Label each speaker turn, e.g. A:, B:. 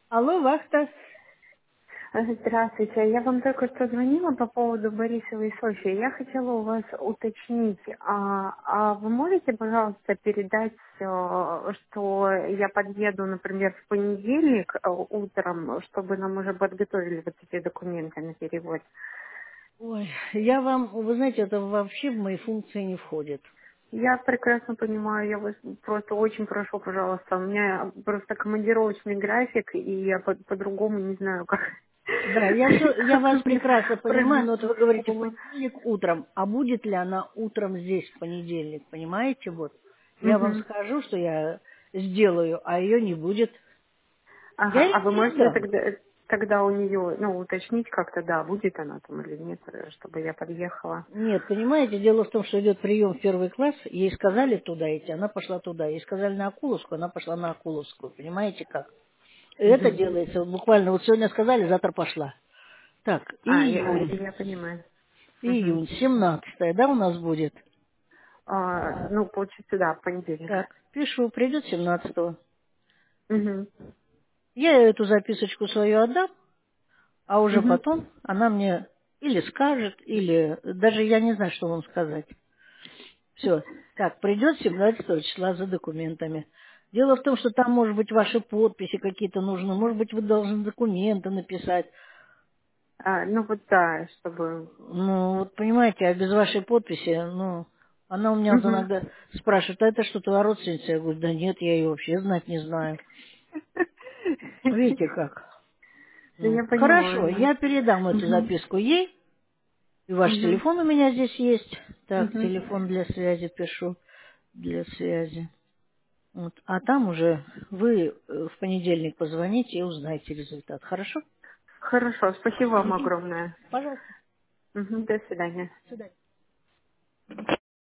A: Алло, вахта.
B: Здравствуйте. Я вам только что звонила по поводу Борисовой Софьи. Я хотела у вас уточнить, вы можете, пожалуйста, передать, что я подъеду, например, в понедельник утром, чтобы нам уже подготовили вот эти документы на перевод?
A: Ой, я вам, вы знаете, это вообще в мои функции не входит.
B: Я прекрасно понимаю, я вас просто очень прошу, пожалуйста. У меня просто командировочный график, и я по-другому не знаю, как,
A: Да, я вас
B: как мне
A: прекрасно понимаю, но вот
B: пробиться
A: вы
B: в
A: говорите в
B: школу.
A: понедельник утром, а будет ли она утром здесь в понедельник, понимаете, вот. Я вам
B: Мгм.
A: скажу, что я сделаю, а ее не будет. Я
B: Ага,
A: ей
B: а вы можете
A: передам.
B: тогда у нее, ну, уточнить как-то, да, будет она там или нет, чтобы я подъехала.
A: Нет, понимаете, дело в том, что идет прием в первый класс, ей сказали туда идти, она пошла туда. Ей сказали на Акуловскую, она пошла на Акуловскую. Понимаете как? И это
B: Мгм.
A: делается вот буквально, вот сегодня сказали, завтра пошла. Так, июнь.
B: Я понимаю. Мгм.
A: Июнь, 17, да, у нас будет?
B: Ну, получится, да, в понедельник.
A: Так, пишу, придет 17-го.
B: Угу.
A: Я ей эту записочку свою отдам, а уже
B: Угу.
A: потом она мне или скажет, или даже я не знаю, что вам сказать. Все. Так, придет 17 числа за документами. Дело в том, что там, может быть, ваши подписи какие-то нужны, может быть, вы должны документы написать.
B: Ну вот да, чтобы...
A: Ну, вот понимаете, а без вашей подписи, ну, она у меня вот
B: Угу.
A: иногда спрашивает, а это что, твоя родственница? Я говорю, да нет, я ее вообще знать не знаю. Видите как?
B: Да
A: Ну,
B: я
A: хорошо,
B: понимаю, да.
A: я передам эту
B: Угу.
A: записку ей. И ваш
B: Угу.
A: телефон у меня здесь есть. Так,
B: Угу.
A: телефон для связи пишу. Для связи. Вот. А там уже вы в понедельник позвоните и узнаете результат. Хорошо?
B: Хорошо, спасибо вам
A: Мгм.
B: огромное.
A: Пожалуйста.
B: Угу. До свидания.
A: До свидания.